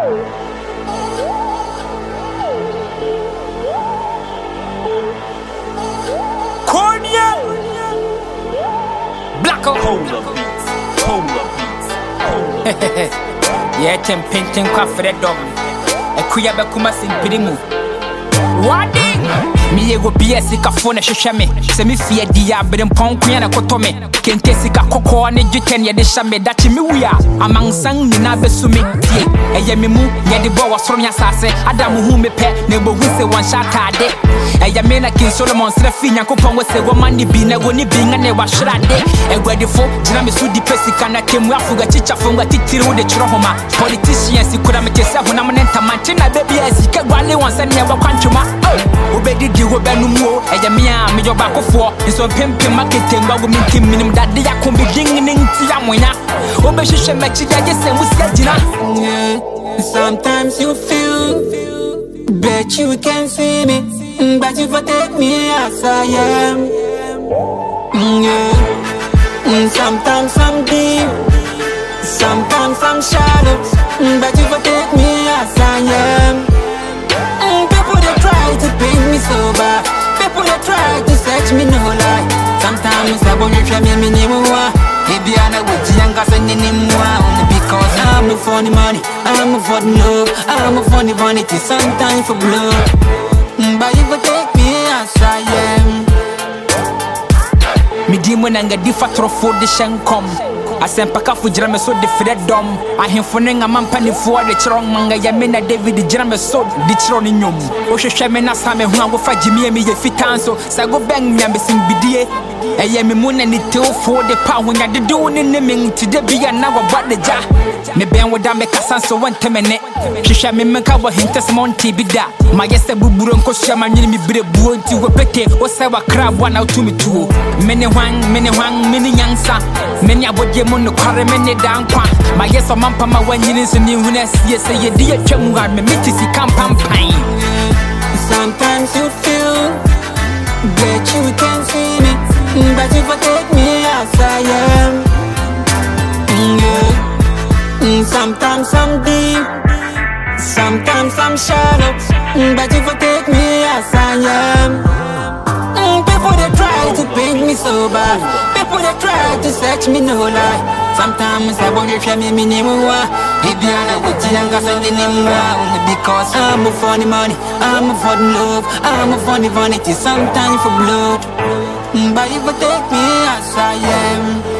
Cornea Black Polar Beats. Yeah, painting for the dog. A queer Bakuma Simpirimu. What? Me go be a sick of phone, shame. Semi fear dia, but in Ponquiana Kotome. Can Tessica Coco and Jutan Yadishame that we are among Sang Ninabesumi. A Yamimu, Yadibo was from Yasase, Adam who me pet, neighbor who say one shot a day. A Yamena King Solomon Serafina Copon was a woman, being a winning being a never shot a day. A ready for Jinamisu de Pessicana came up for a teacher from a teacher with the Trahoma. Politicians, you could have made yourself when I'm an entertainment, baby, as you can one once and never country. Obedi di wo benu mo eya me a me joba kofo nso pempe marketing ba go mintim minim dade ya ko be ding ning ti amonya obehwehwe machi ya gese musia gina. Sometimes you feel but you can see me, but you take me as I am. Sometimes I'm deep, sometimes I'm shallow, but you take me as I am. People they try to paint me sober, people they try to search me no lie. Sometimes I want to try me anymore. Maybe I know what young guys and anymore. Only because I'm a funny money, I'm a for love, I'm a funny vanity. Sometimes for blood, but you will take me as I am. Me demon and get different for the shankom. I sent Paka for Jeremy so the freedom. I am for a man penny for the strong manga Yamina David the Jeremy so the Troninium. Osha Shamina Same who will fight Jimmy and me if it answer. So go bang me and missing BDA. I am a moon and it too for the power when I did doing in the ming to the big and now about the jar. Me ben with that make a son so 1 minute. She shall me make our hints Monty Bida. My yes, a buburon Koshaman me be a boon to a pete or sever crab 1 out to me too. Many many young son. Many about your moon, carry many down quan. My yes, a man pama when you listen in when I see say you dear Chamuan, me meet to see campaign. Sometimes you feel that you can see me, but you take me as I am. Sometimes I'm deep, sometimes I'm shallow, but you take me as I am. People they try to paint me sober, people they try to search me no lie. Sometimes I want to try me anymore. Maybe I know what young guys and anymore. Only because I'm a funny money, I'm a funny love, I'm a funny vanity. Sometimes for blood, but you take me as I am.